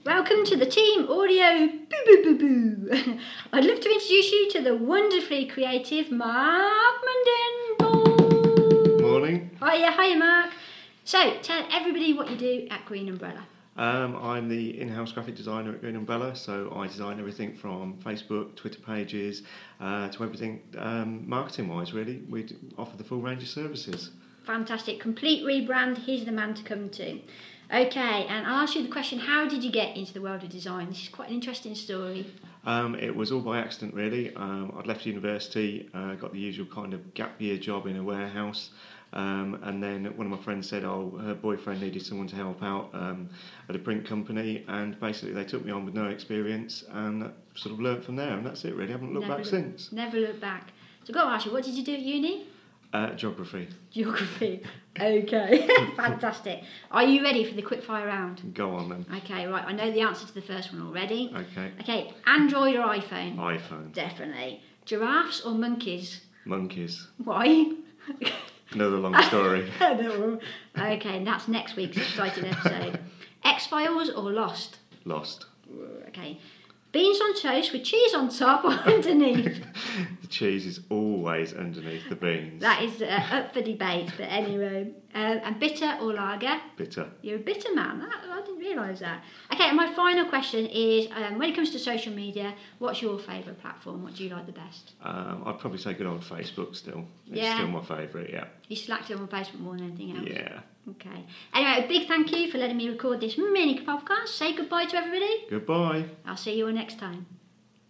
Welcome to the Team Audio Boo Boo Boo Boo. I'd love to introduce you to the wonderfully creative Mark Munden. Morning. Hiya Mark. So, tell everybody what you do at Green Umbrella. I'm the in-house graphic designer at Green Umbrella, so I design everything from Facebook, Twitter pages, to everything marketing-wise, really. We offer the full range of services. Fantastic. Complete rebrand. He's the man to come to. Okay, and I'll ask you the question, how did you get into the world of design? This is quite an interesting story. It was all by accident, really. I'd left university, got the usual kind of gap year job in a warehouse, and then one of my friends said, her boyfriend needed someone to help out at a print company, and basically they took me on with no experience, and sort of learnt from there, and that's it, really. I haven't looked back since. Never looked back. So I've got to ask you, what did you do at uni? Geography. Geography. Okay, fantastic. Are you ready for the quickfire round? Go on then. Okay, right. I know the answer to the first one already. Okay. Okay, Android or iPhone? iPhone. Definitely. Giraffes or monkeys? Monkeys. Why? Another long story. No. Okay, and that's next week's exciting episode. X-Files or Lost? Lost. Okay. Beans on toast with cheese on top or underneath? The cheese is always underneath the beans. That is up for debate, but anyway. And bitter or lager? Bitter. You're a bitter man. I didn't realise that. Okay, and my final question is, when it comes to social media, what's your favourite platform? What do you like the best? I'd probably say good old Facebook still. It's Yeah. still my favourite, yeah. You slacked it on Facebook more than anything else? Yeah. Okay. Anyway, a big thank you for letting me record this mini podcast. Say goodbye to everybody. Goodbye. I'll see you all next time.